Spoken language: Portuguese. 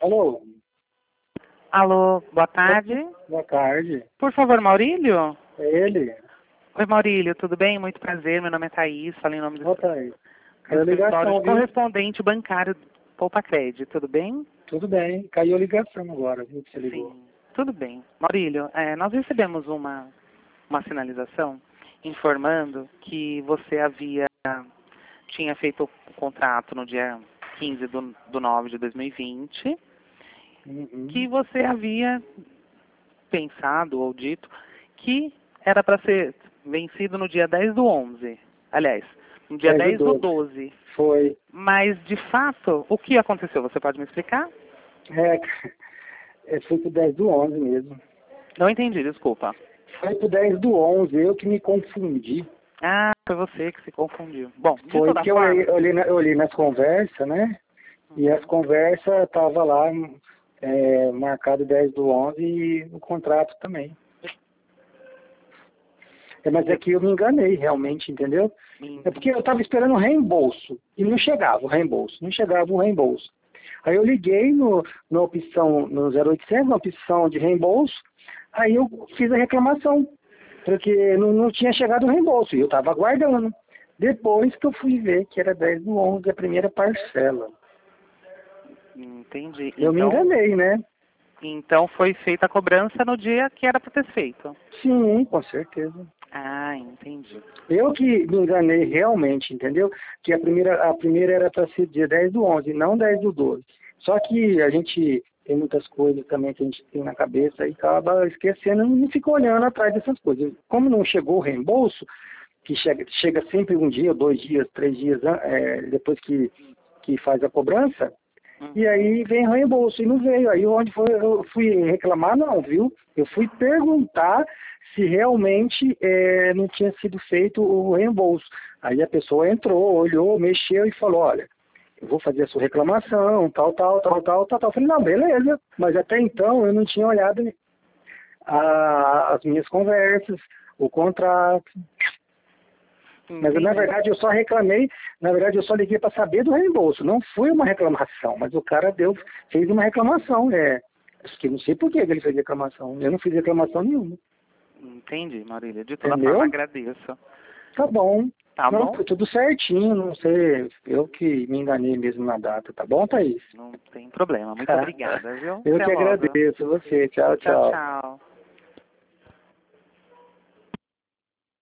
Alô, Alô, boa tarde. boa tarde. Por favor, Maurílio? É ele? Oi, Maurílio, tudo bem? Muito prazer, meu nome é Thaís, falo em nome do Boa tarde. Caiu a escritório ligação, de viu? correspondente bancário Poupa Crédito, tudo bem? Tudo bem. Caiu a ligação agora, viu, que você ligou. Sim, tudo bem. Maurílio, nós recebemos uma sinalização informando que você tinha feito o contrato no dia 15 do 9 de 2020, que Uhum. você havia pensado ou dito que era para ser vencido no dia 10 do 11. Aliás, no dia 10 do 10 do 12. 12. Foi. Mas, de fato, o que aconteceu? Você pode me explicar? É, foi pro 10 do 11 mesmo. Não entendi, desculpa. Foi pro 10 do 11, eu que me confundi. Ah, foi você que se confundiu. Bom, de Foi toda porque forma... eu olhei nas conversas, né? E as conversas tava lá marcado 10 do 11 e o contrato também. Mas é que eu me enganei realmente, entendeu? É porque eu estava esperando o reembolso e não chegava o reembolso, não chegava o reembolso. Aí eu liguei na opção, no 0800, na opção de reembolso, aí eu fiz a reclamação, porque não tinha chegado o reembolso e eu estava aguardando. Depois que eu fui ver que era 10 do 11, a primeira parcela. Entendi. Eu me enganei, né? Então foi feita a cobrança no dia que era para ter feito. Sim, com certeza. Ah, entendi. Eu que me enganei realmente, entendeu? Que a primeira era para ser dia 10 do 11, não 10 do 12. Só que a gente tem muitas coisas também que a gente tem na cabeça e acaba esquecendo e não fica olhando atrás dessas coisas. Como não chegou o reembolso, que chega sempre um dia, 2 dias, 3 dias depois que faz a cobrança, e aí vem o reembolso, e não veio. Aí eu fui reclamar, não, viu? Eu fui perguntar se realmente não tinha sido feito o reembolso. Aí a pessoa entrou, olhou, mexeu e falou, olha, eu vou fazer a sua reclamação, tal, tal, tal, tal, tal, tal. Eu falei, não, beleza. Mas até então eu não tinha olhado as minhas conversas, o contrato. Mas na verdade eu só reclamei, na verdade eu só liguei para saber do reembolso, não foi uma reclamação, mas o cara fez uma reclamação, acho que não sei por que ele fez reclamação, eu não fiz reclamação nenhuma. Entendi, Marília. De toda Entendeu? forma, agradeço. Tá bom. Tá Não, bom? foi tudo certinho, não sei, eu que me enganei mesmo na data, tá bom, Thaís? Não tem problema. Muito obrigada, viu? Eu Até que logo. agradeço você, tchau, Tchau, tchau. tchau.